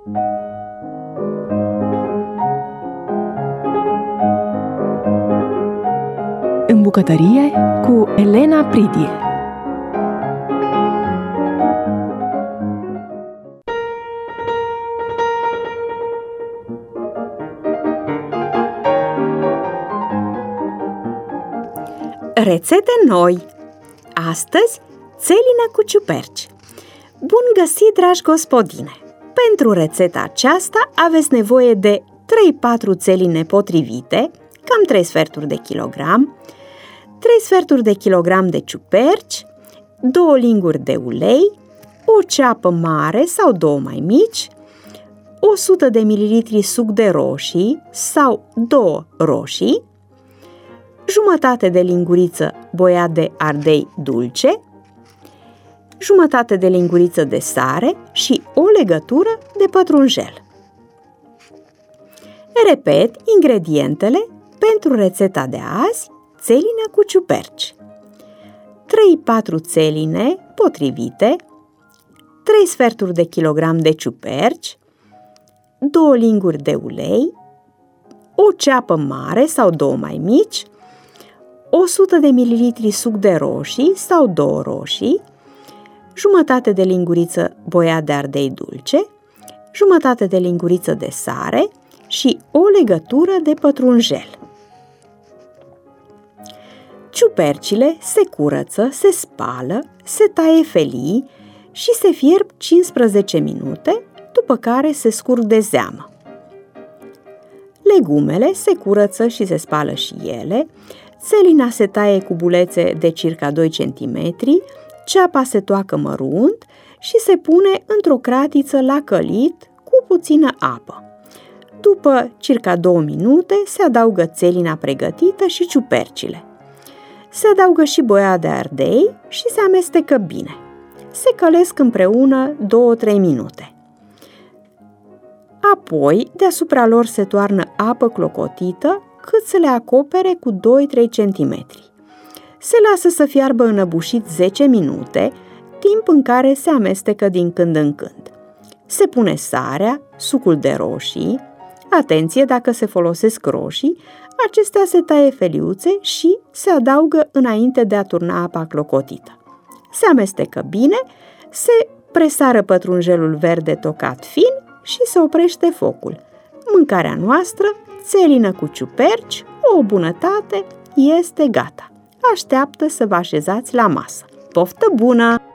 În bucătărie cu Elena Pridie. Rețete noi! Astăzi, țelină cu ciuperci. Bun găsit, dragi gospodine! Pentru rețeta aceasta aveți nevoie de 3-4 țeline potrivite, cam 3 sferturi de kilogram, 3 sferturi de kilogram de ciuperci, 2 linguri de ulei, o ceapă mare sau 2 mai mici, 100 de ml suc de roșii sau 2 roșii, jumătate de linguriță boiat de ardei dulce, jumătate de linguriță de sare și o legătură de pătrunjel. Repet ingredientele pentru rețeta de azi, țelină cu ciuperci. 3-4 țeline potrivite, 3 sferturi de kilogram de ciuperci, 2 linguri de ulei, o ceapă mare sau 2 mai mici, 100 de ml suc de roșii sau 2 roșii, jumătate de linguriță boiat de ardei dulce, jumătate de linguriță de sare și o legătură de pătrunjel. Ciupercile se curăță, se spală, se taie felii și se fierb 15 minute, după care se scurg de zeamă. Legumele se curăță și se spală și ele, țelina se taie cu bulețe de circa 2 cm, ceapa se toacă mărunt și se pune într-o cratiță la călit cu puțină apă. După circa 2 minute se adaugă țelina pregătită și ciupercile. Se adaugă și boia de ardei și se amestecă bine. Se călesc împreună 2-3 minute. Apoi, deasupra lor se toarnă apă clocotită cât să le acopere cu 2-3 cm. Se lasă să fiarbă înăbușit 10 minute, timp în care se amestecă din când în când. Se pune sarea, sucul de roșii, atenție dacă se folosesc roșii, acestea se taie feliuțe și se adaugă înainte de a turna apa clocotită. Se amestecă bine, se presară pătrunjelul verde tocat fin și se oprește focul. Mâncarea noastră, țelină cu ciuperci, o bunătate, este gata. Așteaptă să vă așezați la masă. Poftă bună!